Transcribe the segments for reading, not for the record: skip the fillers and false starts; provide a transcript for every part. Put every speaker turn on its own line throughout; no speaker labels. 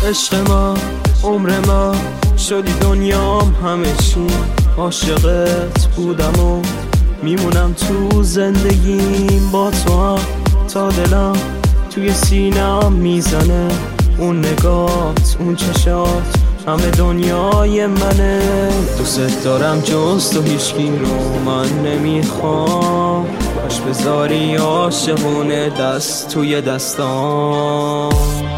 عشق ما، عمر ما، شدی دنیام همه چی. عاشقت بودم و میمونم تو زندگیم با تو هم، تا دلم توی سینم میزنه. اون نگات، اون چشات، همه دنیای منه. دوست دارم جز تو هیچکی رو من نمیخوام. کاش بذاری عاشقونه دست توی دستام.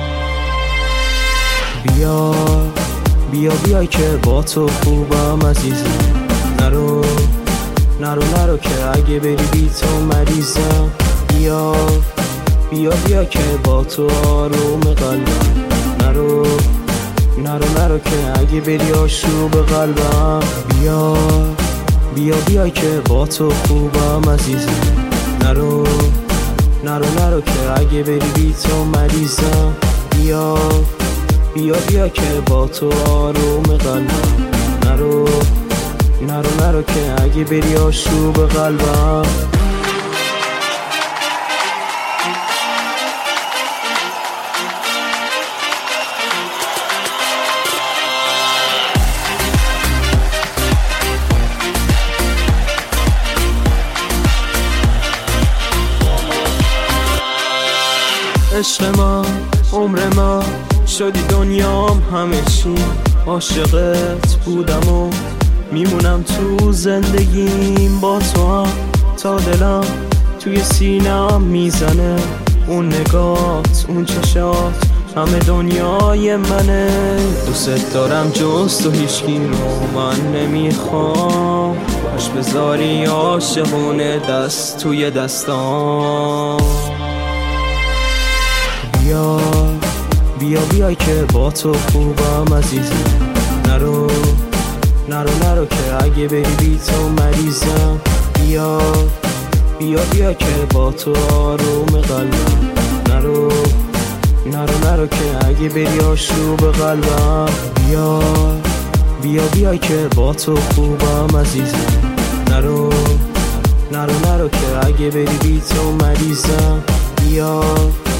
بیا بیا بیا که با تو خوبم عزیزم. نرو نرو نرو که اگه بری بی تو مریضم. بیا بیا بیا که با تو آروم قلبم. نرو نرو نرو که اگه بری آشوب قلبم. بیا بیا بیا که با تو خوبم عزیزم. نرو نرو نرو که اگه بری بی تو مریضم. بیا بیا بیا که با تو آروم قلبم. نرو نرو نرو که اگه بری آشوب قلبم. عشق ما، عمر ما، شدی دنیام همه چی. عاشقت بودم و میمونم تو زندگیم با تو هم، تا دلم توی سینم میزنه. اون نگات، اون چشات، همه دنیای منه. دوست دارم جز تو هیچکی رو من نمیخوام. کاش بذاری عاشقونه دست توی دستام. بیا بیا بیا که با تو خوبم عزیزم. نرو نرو نرو که اگه بری بی تو مریضم. بیا بیا بیا که با تو آروم قلبم. نرو نرو نرو که اگه بری آشوب قلبم. بیا بیا بیا که با تو خوبم عزیزم. نرو نرو نرو که اگه بری بی تو مریضم. بیا